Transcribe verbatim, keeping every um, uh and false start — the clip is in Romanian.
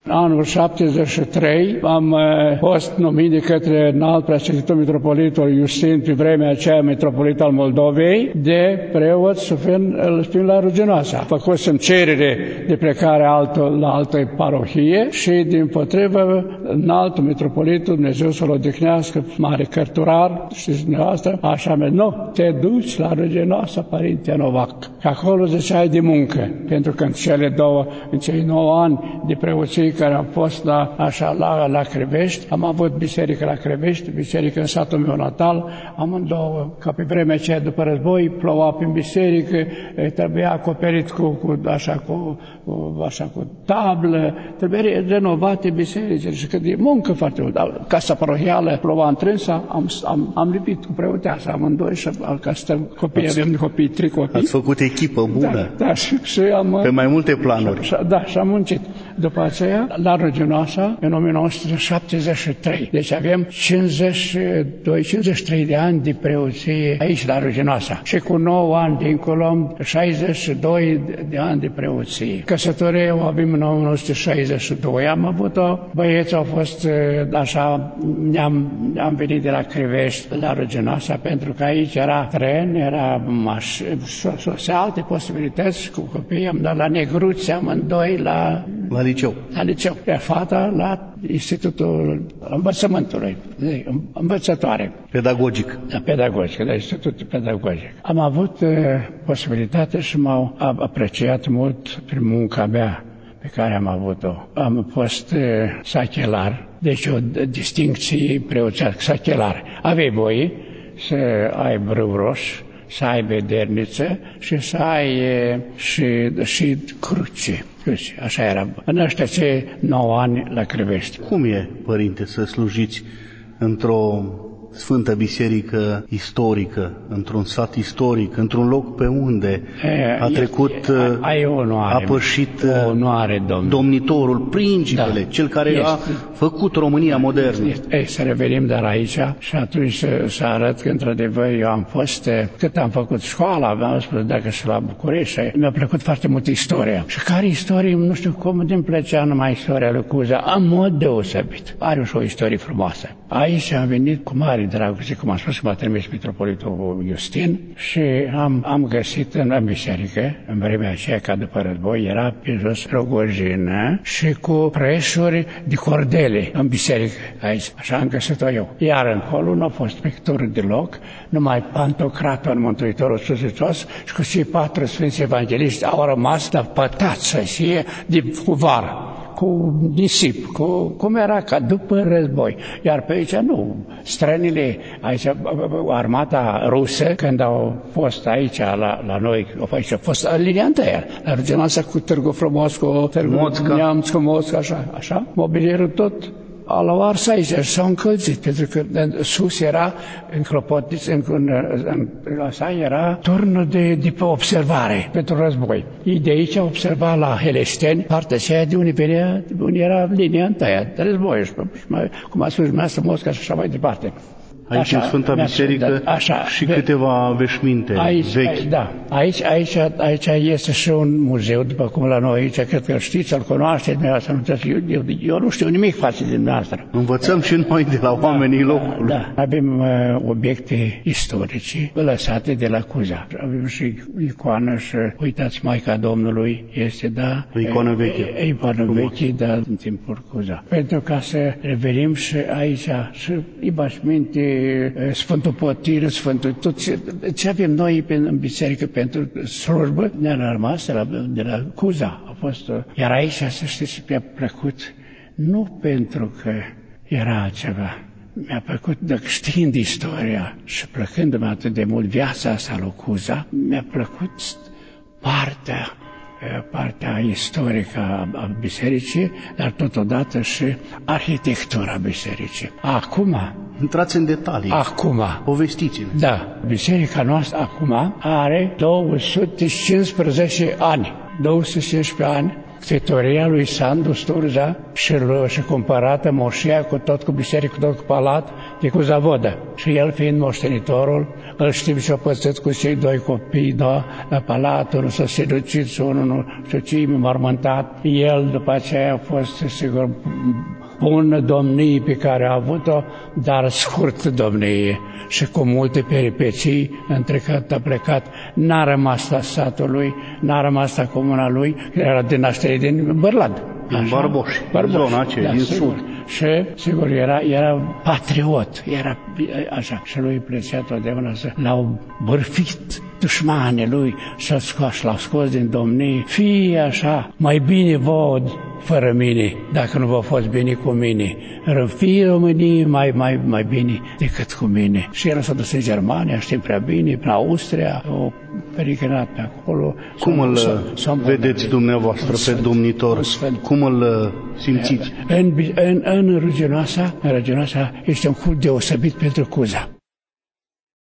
anul șaptezeci și trei am fost numit de către înalt preasfințitul mitropolitul Iustin, pe vremea aceea mitropolit al Moldovei, de preot Sfânt la Ruginoasa. Făcusem cerere de plecare altă, la altă parohie și din potrivă înaltul mitropolitul, Dumnezeu să-l odihnească, mare cărturar, știți dumneavoastră, așa mi-a nu, te duci la Ruginoasa, Părinte Novac. Și acolo ziceai de muncă, pentru că în cele două, în cei nouă ani de preoții care am fost la, așa, la, la Crevești, am avut biserică la Crevești, biserică în satul meu natal, amândouă, ca pe vremea aceea după război, ploua prin biserică, trebuia acoperit cu, cu, așa, cu, cu, așa, cu tablă, trebuie renovate bisericile și că de muncă foarte mult. Casa parohială ploua întrânsa, am, am, am lipit cu preoteasa amândoi și ca să copii, avem copii, trei copii. Ați făcut echipă bună. Da, da și, și am, pe mai multe planuri. Și, da, și am muncit. După aceea, la Ruginoasa, în o mie nouă sute șaptezeci și trei. Deci avem cincizeci și doi cincizeci și trei de ani de preoție aici, la Ruginoasa. Și cu nouă ani dincolo, șaizeci și doi de ani de preoție. Căsătorie o avem în o mie nouă sute șaizeci și doi. Am avut-o, băieții au fost așa, ne-am, am venit de la Crevești la Ruginoasa, pentru că aici era tren, era maș, sosea alte posibilități și cu copiii. Am dat la Negruți amândoi la... La liceu. La liceu. Iar fata la Institutul Învățământului, învățătoare. Pedagogic. Da, pedagogic, la Institutul Pedagogic. Am avut uh, posibilitatea și m-au apreciat mult prin munca mea pe care am avut-o. Am fost uh, sachelar, deci o distincție preoțească, sachelar. Aveai voie să ai brâu roș, să ai bederniță și să ai e, și, și cruce. cruce. Așa era. În ăștia ce nouă ani la Crevești. Cum e, părinte, să slujiți într-o sfântă biserică istorică, într-un sat istoric, într-un loc pe unde a trecut, e, ai onoare, a pășit onoare, domnitorul, principele, da, cel care este, a făcut România modernă. Ei, să revenim dar aici și atunci să, să arăt că într-adevăr eu am fost, cât am făcut școala, am spus dacă și la București, mi-a plăcut foarte mult istoria. Și care istorie, nu știu cum îmi plăcea numai istoria lui Cuza, în mod deosebit. Are și o istorie frumoasă. Aici am venit cu mare dragoste, cum am spus, că m-a trimis mitropolitul Iustin și am, am găsit în, în biserică, în vremea aceea, ca după război, era pe jos rogojină și cu preșuri de cordele în biserică aici. Așa am găsit-o eu. Iar încolo nu a fost pictură deloc, numai Pantocrator, Mântuitorul Sus Hristos și cu cei patru sfinți evangeliști au rămas la pătați să fie de cu vară, cu nisip, cu, cum era ca după război. Iar pe aici nu. Străinile, aici, armata rusă, când au fost aici la, la noi, aici a fost în linia întâia, la Ruginoasa cu Târgu Frumos, cu Târgu Neamț, cu Mosca, așa, așa, mobilierul tot l-au ars aici și s-au încălzit, pentru că sus era înclopotit, în, în, în, asta era turnul de, de pe observare pentru război. Ei de aici observa la Helesteni, partea aceea de unde venea, unde era linia întâia de război, cum a spus dumneavoastră Mosca și așa mai departe. Aici așa, în Sfânta Biserică așa, și ve- câteva veșminte aici, vechi. Aici, da, aici, aici, aici este și un muzeu, după cum la noi aici, cred că știți, îl cunoașteți, eu, eu, eu nu știu nimic față din noastră. Învățăm da, și noi de la da, oamenii locului. Da, da. Avem uh, obiecte istorice lăsate de la Cuza. Avem și icoană și, uitați, Maica Domnului este, da, o icoană veche. E, icoană veche, da, în timpul Cuza. Pentru ca să revenim și aici, și ibașminte, Sfântul Potir, Sfântul, tot ce, ce avem noi în biserică pentru slujbă, ne-a rămas de la, de la Cuza. A fost, iar aici, să știți, mi-a plăcut, nu pentru că era ceva, mi-a plăcut, dacă știind istoria și plăcându-mă atât de mult viața asta lui Cuza, mi-a plăcut partea partea istorică a bisericii, dar totodată și arhitectura bisericii. Acum... Intrați în detalii. Acum... Povestiți-ne. Da. Biserica noastră acum are două sute cincisprezece ani. două sute cincisprezece ani ctitoria lui Sandu Sturza și, și cumpărată moșia cu tot cu biserică, cu tot cu palat, de cu zavodă. Și el fiind moștenitorul, îl știm și-o pățit cu cei doi copii, da, la palat, unul s-a seducit, unul nu știu ce, mormântat. El după aceea a fost, sigur, bună domnie pe care a avut-o, dar scurt domnie și cu multe peripeții, între că a plecat, n-a rămas la satul lui, n-a rămas la comuna lui, era din naștere din Bărlad. Din Barboș, zona aceea, da, din sigur. sud. Și, sigur, era, era patriot, era așa. Și lui plăcea totdeauna să l-au bârfit dușmanii lui, să-l scoși, l-au scos din domnie. Fie așa, mai bine văd fără mine, dacă nu v-a fost bine cu mine. Fie România mai, mai, mai bine decât cu mine. Și el s-a dus în Germania, știm prea bine, în Austria, o periclinat pe acolo. Cum îl vedeți dumneavoastră pe domnitor? Cum îl simțiți? În, în, în regiunea asta, în regiunea asta este un cult deosebit pentru Cuza.